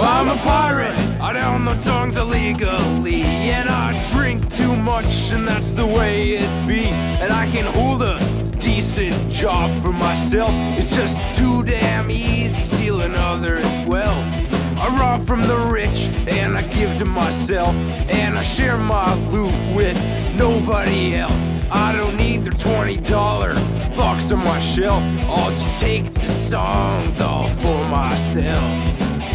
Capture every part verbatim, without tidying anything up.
I'm a pirate, I download songs illegally, and I drink too much, and that's the way it be. And I can hold a decent job for myself, it's just too damn easy stealing others' wealth. I rob from the rich, and I give to myself, and I share my loot with nobody else. I don't need their twenty dollar box on my shelf, I'll just take the songs all for myself.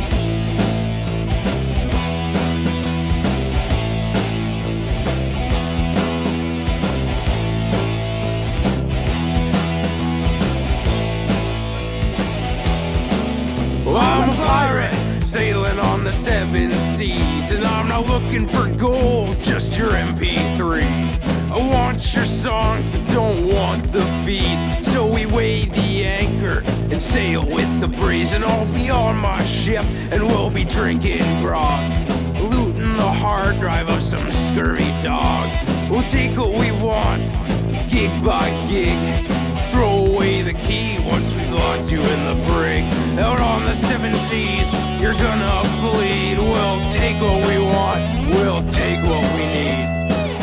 I'm a pirate, sailing on the seven seas, and I'm not looking for gold, just your M P threes. I want your songs, but don't want the fees. So we weigh the anchor and sail with the breeze, and I'll be on my ship, and we'll be drinking grog, looting the hard drive of some scurvy dog. We'll take what we want, gig by gig, throw away the key once we've locked you in the brig. Out on the seven seas, you're gonna bleed. We'll take what we want, we'll take what we need.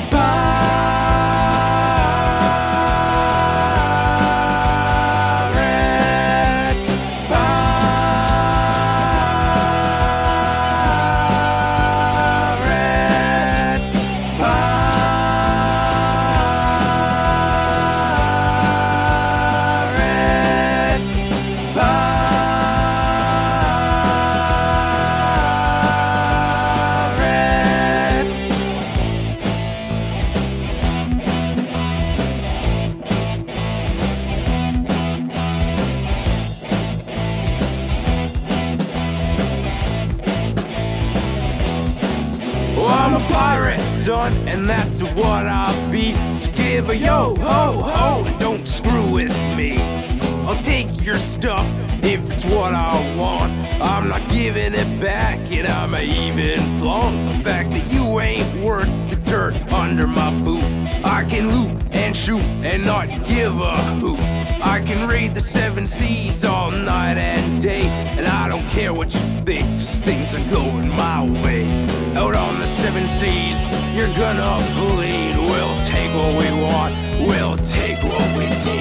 I'm a pirate, son, and that's what I'll be. So give a yo-ho-ho and don't screw with me. I'll take your stuff if it's what I want. I'm not giving it back, and I'm even flaunt the fact that you ain't worth the dirt under my boot. I can loot and shoot and not give a hoot. I can raid the seven seas all night and day, and I don't care what you think, 'cause things are going my way. Out on the seven seas, you're gonna bleed. We'll take what we want, we'll take what we need.